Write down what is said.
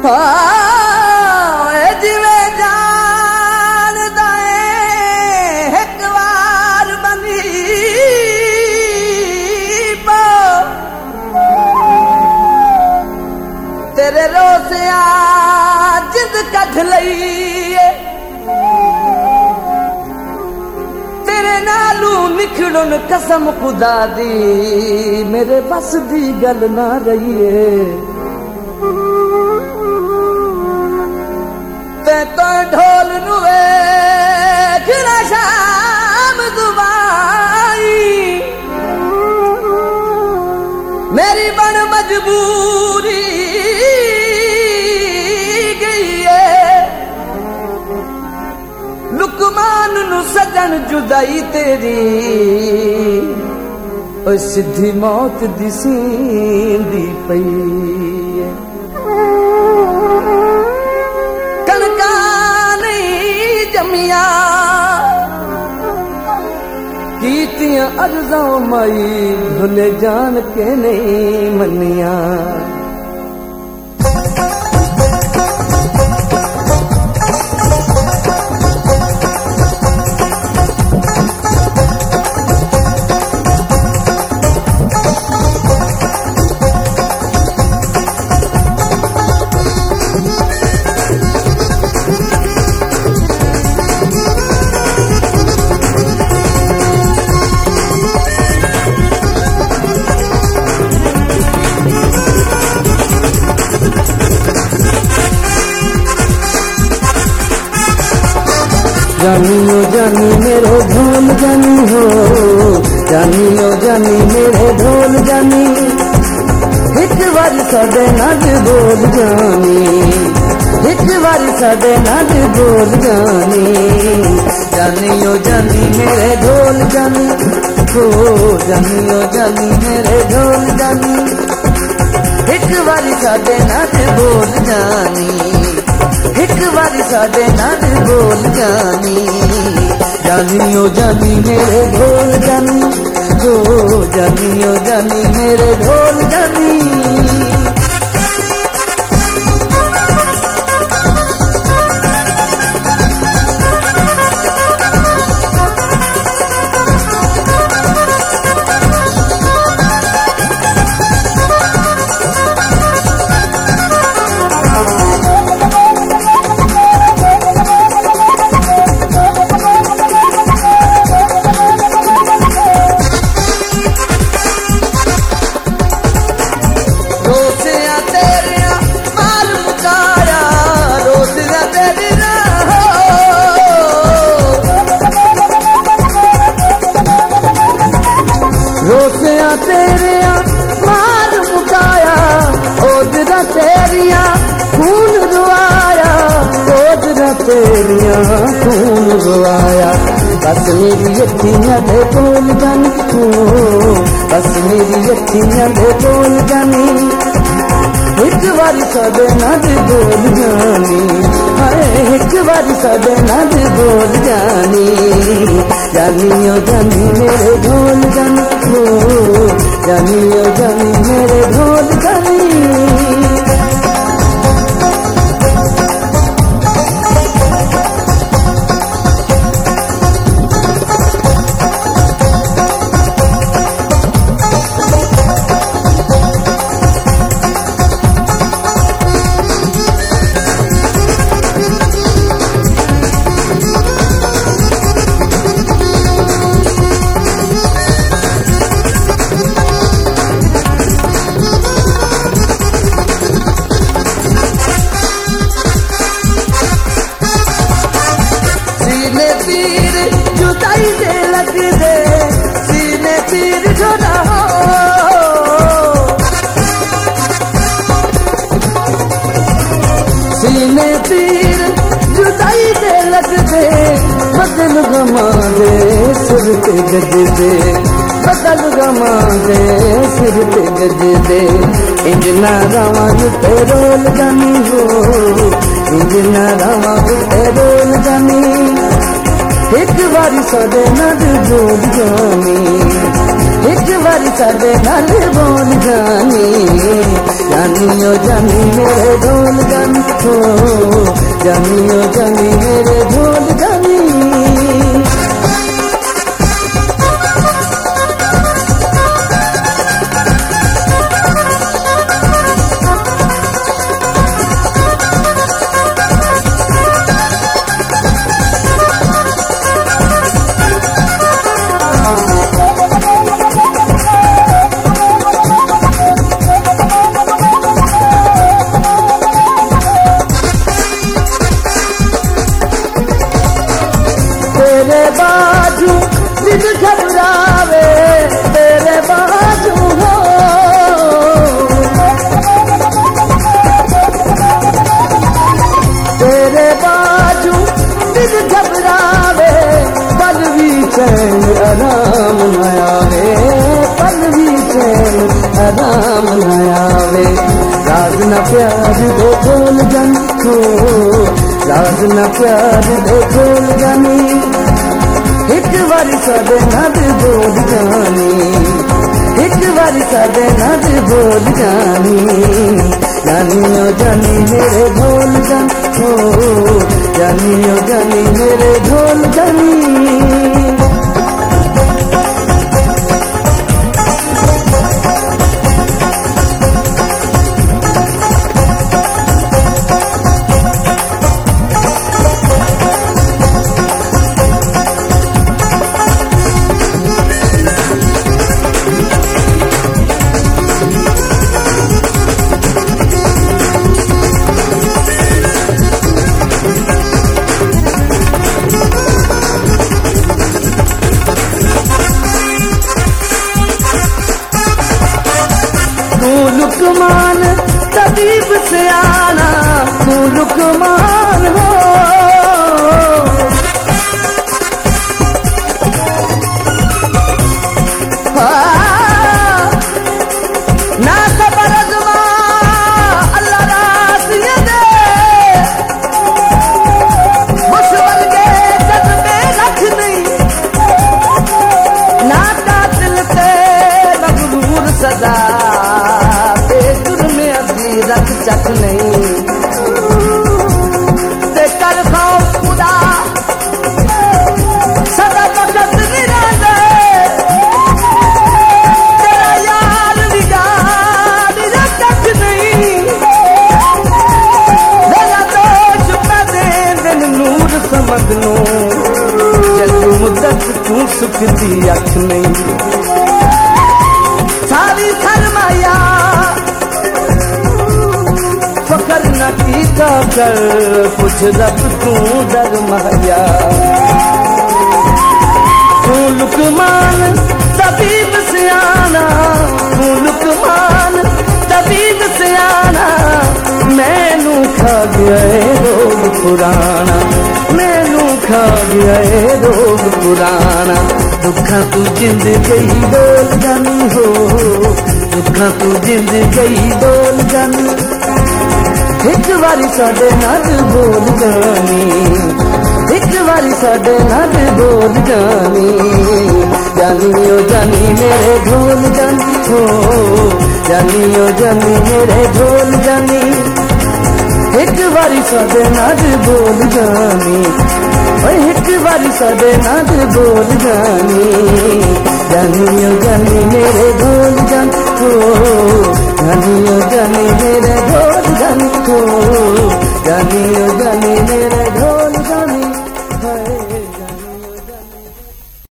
जिवे जान दाए एक बार बनी पो तेरे रोसे जिद कढ लईए तेरे नालू निखड़न कसम खुदा दी मेरे बस दी गल ना रहीए ते तो ढोल नुए खिला शाम दुबाई मेरी बन मजबूरी गई है लुकमान नु सजन जुदाई तेरी ओ सिद्धी मौत दिसींदी पई जमिया कीतियां अर्ज़ां मई भुले जान के नहीं मनिया जानियो जानी मेरे ढोल जानी हो जानियो जानी मेरे ढोल जानी एक बार साडे नाल बोल जानी एक बार साडे नाल बोल जानी जानियो जानी मेरे ढोल जानी हो जानियो जानी मेरे ढोल जानी एक बार साडे नाल बोल जानी एक बारी साडे नाल बोल जानी जानियो जानी मेरे ढोल जानी हो जानियो जानी मेरे ढोल जानी रोसिया तेरिया मार मुकाया ओजरा तेरिया खून रुआया ओजरा तेरिया खून रुआया बस मेरी अखियां दे बोल जानी बस मेरी अखियां दे बोल जानी एक बारी साडे नाल बोल जानी हाय एक बारी साडे नाल बोल जानी जानियो जानी मेरे ढोल जानी हो जानियो जानी मेरे ढोल जानी सीने तीर जुदाई दे लग दे बदल गमा दे सिर पे गज दे बदल गमा दे सिर पे गज दे इंजना रावा ते रोल जानी हो इंजना रावा ते रोल जानी एक बारी साडे नाल बोल जानी एक बारी साडे नाल बोल जानी जानी ओ जानी मेरे ढोल जानी हो जानी ओ जानी मेरे ढोल जानी तेरे बाजू दिल घबरावे तेरे बाजू हो तेरे बाजू दिल घबरावे पल भी चैन आराम न आवे पल भी चैन आराम न आवे राज न प्यार दो खोल जन हो राज न प्यार दो खोल जानी एक बारी साडे नाल बोल जानी एक बारी साडे नाल बोल जानी जानी ओ जानी मेरे ढोल जानी हो जानी ओ जानी मेरे ढोल जानी लुकमान तबीब से आना तू लुकमान हो ना सबर अज़मा अल्लाह रासिया दे मुश्किल के जज्बे रख नहीं ना कातिल ते मगरूर सदा रख चक नहीं ते कर खौफ खुदा सदा वक्त निरांदे तेरा यार बिगाड़ रख नहीं मेरा दोष पैदे दिन नूर समझ लो जल्दी मुद्दत तू सुख दी अख नहीं सारी सरमाया फकर न कीता कर कुछ रब तू दर माया तू लुकमान तबीब से आना तू लुकमान तबीब से आना मैनू खा गया रोग पुराना मैनू खा गया रोग पुराना दुखा तू जिंद गई डोल जानी हो दुखा तू जिंद गई डोल जानी एक बारी साडे नाल बोल जानी एक बारी साडे नाल बोल जानी जानी ओ जानी मेरे ढोल जानी हो जानी ओ जानी मेरे ढोल जानी एक बारी साडे नाल बोल जानी एक बारी साडे नाल बोल जानी जानी ओ जानी मेरे ढोल जानी हो जानी ओ जानी मेरे ढोल जानी हो जानी ओ जानी मेरे